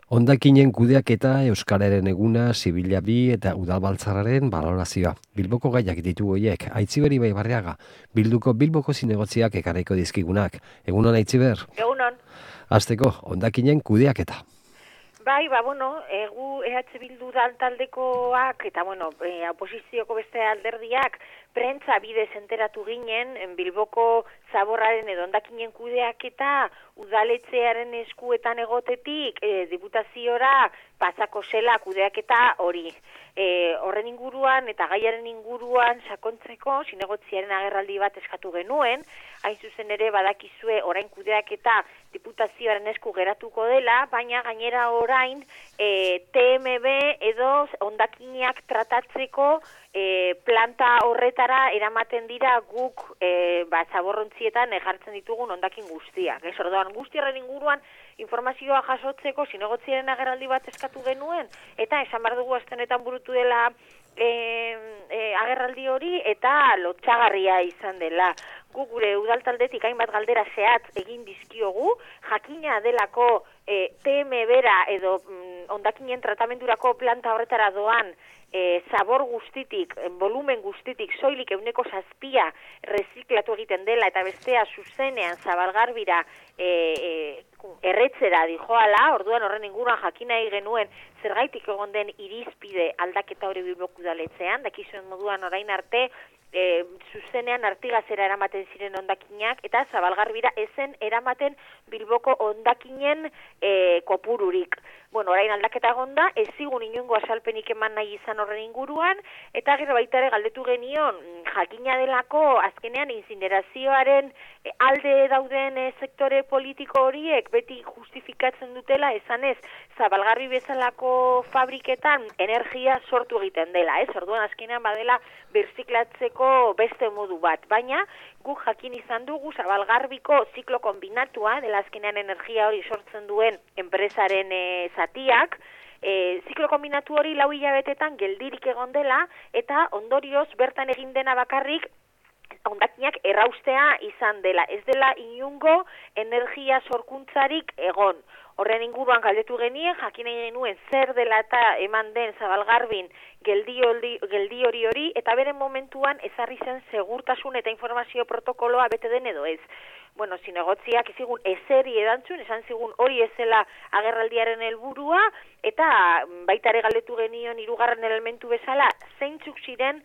Hondakinen kudeaketa, Euskararen eguna, Sibila bi eta Udalbatzarraren balorazioa. Bilboko gaiak ditu horiek, Aitziberi bai barriaga, Bilboko zinegotziak ekarriko dizkigunak. Egunon Aitziber? Egunon. Hasteko, hondakinen kudeaketa. Bai, egu EH Bildu taldekoak eta, oposizioko beste alderdiak prentza bidez enteratu ginen, Bilboko zaborraren edo hondakinen kudeaketa udaletxearen eskuetan egotetik diputaziora pasako zela kudeaketa hori. Horren inguruan eta gaiaren inguruan sakontzeko zinegotziaren agerraldi bat eskatu genuen, hain zuzen ere badakizue orain kudeaketa diputazioaren esku geratuko dela, baina gainera orain TMB edo hondakinak tratatzeko planta horretara eramaten dira guk zaborrontzietan jartzen ditugun hondakin guztiak. Orduan guztiaren inguruan informazioa jasotzeko zinegotziaren agerraldi bat eskatu genuen, eta esan behar dugu astenetan burutu dela agerraldi hori eta lotxagarria izan dela. Gu gure udaltaldetik hainbat galdera zehatz egin dizkiogu, jakina delako TMB-ra edo hondakinen tratamendurako planta horretara doan zabor guztitik, volumen guztitik, soilik 7% reziklatu egiten dela eta bestea zuzenean Zabalgarbira erretzera dijoala, orduan horren inguruan jakina genuen zergaitik egon den irizpide aldaketa hori Bilboko udaletxean, dakizuen moduan orain arte zuzenean Artigazera eramaten ziren hondakinak eta Zabalgarbira ezen eramaten Bilboko hondakinen kopururik. Orain aldaketa egonda, ez zigun inongo azalpenik eman nahi izan horren inguruan, eta gero baita ere galdetu genion jakina delako azkenean inzinerazioaren alde dauden sektore politiko horiek beti justifikatzen dutela, esanez Zabalgarbi bezalako fabriketan energia sortu egiten dela, orduan azkenean badela birziklatzeko beste modu bat, baina guk jakin izan dugu Zabalgarbiko ziklo kombinatua, dela azkenean energia hori sortzen duen enpresaren zatiak, ziklo kombinatu hori 4 hilabetetan geldirik egon dela, eta ondorioz bertan egin dena bakarrik hondakinak erraustea izan dela. Ez dela inungo energia sorkuntzarik egon. Horren inguruan galdetu genien, jakin genuen zer dela eta eman den Zabalgarbin geldi hori, eta beren momentuan ezarri zen segurtasun eta informazio protokoloa bete den edo ez. Zinegotziak ezigun ezeri edantzun, esan zigun hori ezela agerraldiaren helburua, eta baita ere galdetu genion hirugarren elementu bezala, zeintzuk ziren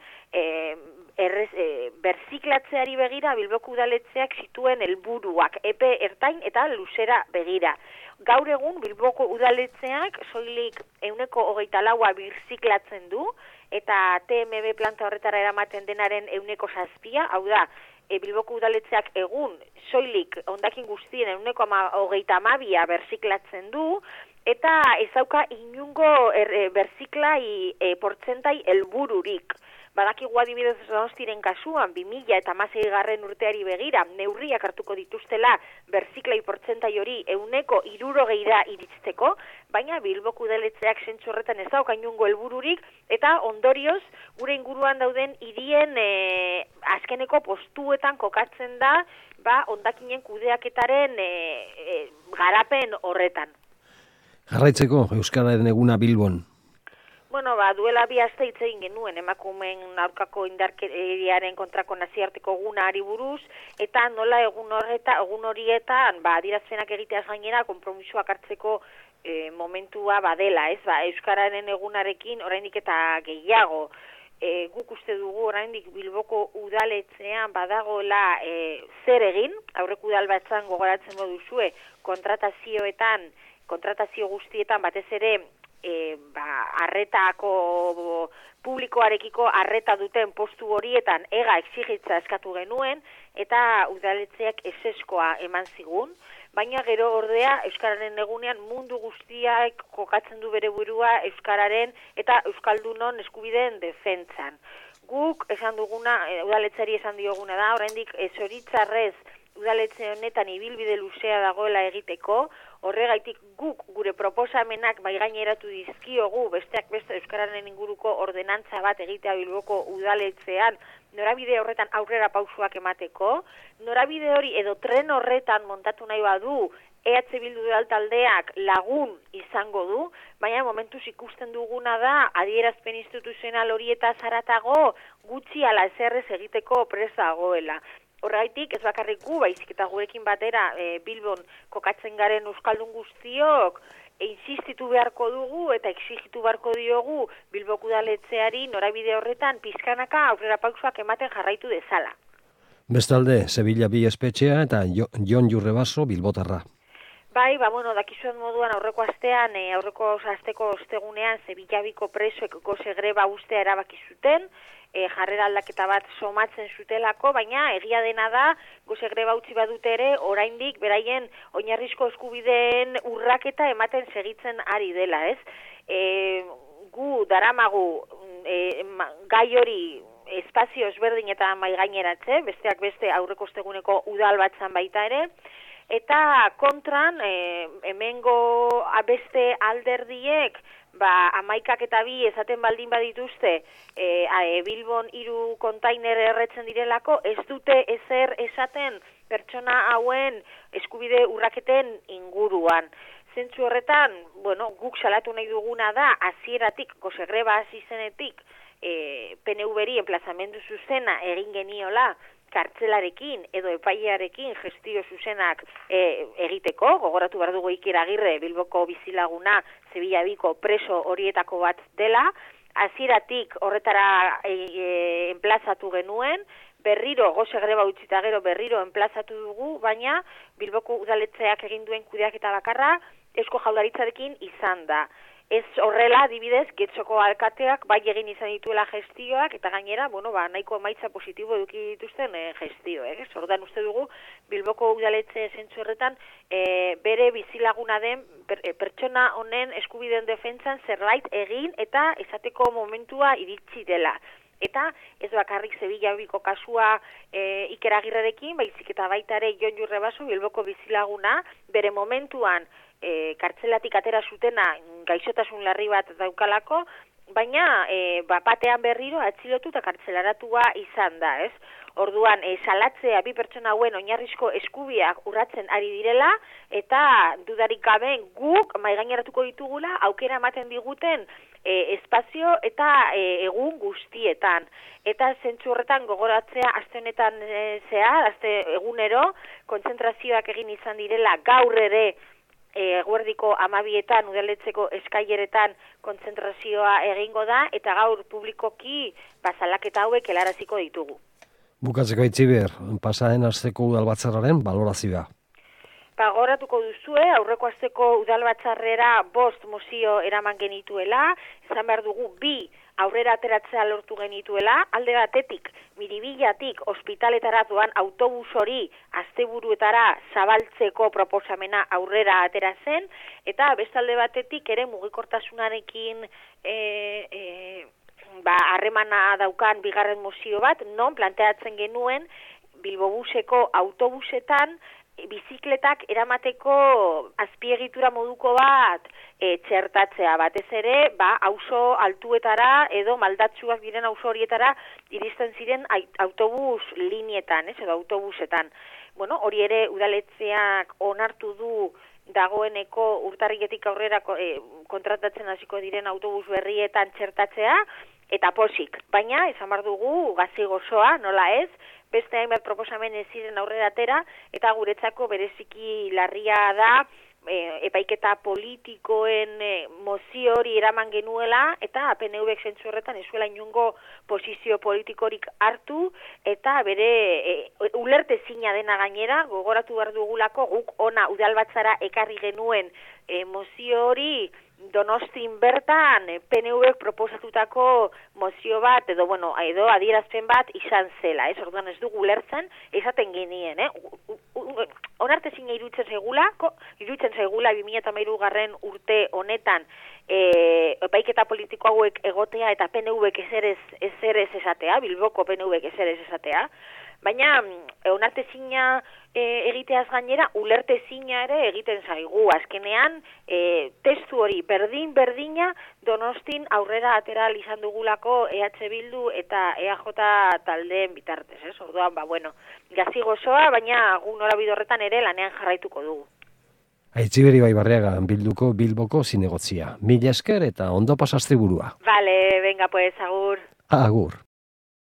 berziklatzeari begira Bilboko udaletxeak zituen helburuak, epe ertain eta luzera begira. Gaur egun Bilboko udaletxeak soilik 24% birziklatzen du, eta TMB planta horretara eramaten denaren 7%, hau da, Bilboko udaletxeak egun soilik hondakin guztien 22% berziklatzen du, eta ez dauka inungo berziklai portzentai helbururik. Badakigu adibidez Donostiaren kasuan 2016 urteari begira neurriak hartuko dituztela berziklai portzentai hori 60%ra iristeko, baina Bilboko udaletxeak zentzu horretan ez dauka inungo helbururik, eta ondorioz gure inguruan dauden hirien azkeneko postuetan kokatzen da hondakinen kudeaketaren garapen horretan. Jarraitzeko, Euskararen eguna Bilbon. Duela 2 aste hitz egin genuen emakumeen aurkako indarkeriaren kontrako nazioarteko egunari buruz, eta nola egun horietan adierazpenak egiteaz gainera konpromisoak hartzeko momentua badela, Euskararen egunarekin oraindik eta gehiago. Guk uste dugu oraindik Bilboko udaletxean badagoela zer egin, aurreko udalbatzan gogoratzen duzue kontratazio guztietan batez ere arretako publikoarekiko arreta duten postu horietan ega exigitza eskatu genuen, eta udaletxeak ezeskoa eman zigun, baina gero ordea Euskararen egunean mundu guztiak kokatzen du bere burua Euskararen eta Euskaldunon eskubideen defentsan. Guk esan duguna, udaletxeari esan dioguna da, oraindik zoritxarrez udaletxe honetan ibilbide luzea dagoela egiteko, horregaitik guk gure proposamenak maigaineratu dizkiogu besteak beste Euskararen inguruko ordenantza bat egitea Bilboko udaletxean, norabide horretan aurrera pausuak emateko, norabide hori edo tren horretan montatu nahi badu EH Bildu taldeak lagun izango du, baina momentuz ikusten duguna da adierazpen instituzional horietaz haratago gutxi ala ezerrez egiteko presa dagoela. Horraitik ez bakarrik gu, baizik eta gurekin batera Bilbon kokatzen garen euskaldun guztiok insistitu beharko dugu eta exigitu beharko diogu Bilboko udaletxeari norabide horretan pizkanaka aurrera pausoak ematen jarraitu dezala. Bestalde, Sevilla bi espetxea eta Jon Jurrebaso Bilbotarra. Bai, dakizuen moduan aurreko asteko ostegunean Sevilla biko presoek gose greba ustea erabaki zuten, jarrera aldaketa bat somatzen zutelako, baina egia dena da, gose greba utzi badute ere, oraindik beraien oinarrizko eskubideen urraketa ematen segitzen ari dela, ez? Gu daramagu gai hori espazio ezberdin eta maigaineratze, besteak beste aurreko osteguneko udalbatzan baita ere, eta kontran, hemengo beste alderdiek, 11 esaten baldin badituzte, Bilbon 3 kontainer erretzen direlako, ez dute ezer esaten pertsona hauen eskubide urraketen inguruan. Zentzu horretan, guk salatu nahi duguna da, hasieratik, gose greba hasi zenetik, PNV-ri enplazamendu zuzena egin geniola, kartzelarekin edo epailearekin gestio zuzenak egiteko, gogoratu behar dugu Iker Agirre Bilboko bizilaguna Sevilla biko preso horietako bat dela, hasieratik horretara enplazatu genuen, berriro gose greba utzita gero berriro enplazatu dugu, baina Bilboko udaletxeak egin duen kudeaketa bakarra Eusko Jaurlaritzarekin izan da. Ez horrela, adibidez, Getxoko alkateak bai egin izan dituela gestioak, eta gainera, nahiko emaitza positibo eduki dituzten gestioek. Orduan uste dugu, Bilboko udaletxe zentzu horretan, bere bizilaguna den pertsona honen eskubideen defentsan zerbait egin eta esateko momentua iritsi dela. Eta ez bakarrik Sevilla biko kasua Iker Agirrerekin, baizik eta baita ere Jon Jurrebaso Bilboko bizilaguna, bere momentuan kartzelatik atera zutena gaixotasun larri bat daukalako, baina batean berriro atxilotu eta kartzelaratua izan da, ez? Orduan, salatzea bi pertsona hauen oinarrizko eskubiak urratzen ari direla, eta dudarik gabe guk maigaineratuko ditugula aukera ematen diguten espazio eta egun guztietan. Eta zentzu horretan gogoratzea aste honetan zehar, aste egunero, kontzentrazioak egin izan direla gaur ere eguerdiko 12etan udaletxeko eskaileretan kontzentrazioa egingo da, eta gaur publikoki salaketa hauek helaraziko ditugu. Bukatzeko Itziber, pasaden asteko udalbatzarraren balorazioa. Gogoratuko duzue, aurreko asteko udalbatzarrera 5 mozio eraman genituela, esan behar dugu 2 aurrera ateratzea lortu genituela, alde batetik, Miribillatik ospitaletara doan autobus hori asteburuetara zabaltzeko proposamena aurrera atera zen, eta bestalde batetik ere mugikortasunarekin harremana daukan bigarren mozio bat, non planteatzen genuen Bilbobuseko autobusetan bizikletak eramateko azpiegitura moduko bat txertatzea, batez ere, auzo altuetara edo maldatsuak diren auzo horietara iristen ziren autobus linietan, edo autobusetan. Hori ere udaletxeak onartu du dagoeneko urtarriletik aurrera kontratatzen hasiko diren autobus berrietan txertatzea, eta posik. Baina, esan behar dugu, gazi gozoa, nola ez, beste hainbat proposamen ez ziren aurrera atera, eta guretzako bereziki larria da, epaiketa politikoen mozio hori eraman genuela, eta PNV-ek zentzu horretan ez zuela inungo posizio politikorik hartu, eta bere ulertezina dena gainera, gogoratu behar dugulako guk ona udalbatzara ekarri genuen mozio hori, Donostin bertan PNV-ek proposatutako mozio bat, edo adierazpen bat izan zela, orduan ez dugu ulertzen, esaten genien, onartezina iruditzen zaigula 2013 urte honetan epaiketa politiko hauek egotea eta PNV-ek ezer ez esatea, Bilboko PNV-ek ezer ez esatea, baina onartezina egiteaz gainera, ulertezina ere egiten zaigu. Azkenean, testu hori berdina Donostin aurrera atera izan dugulako EH Bildu eta EAJ taldeen bitartez, Orduan, gazi gozoa, baina gu norabide horretan ere lanean jarraituko dugu. Aitziberi Baibarriaga, Bilboko zinegotzia. Mila esker eta ondo pasaste burua. Vale, venga pues, agur. Agur.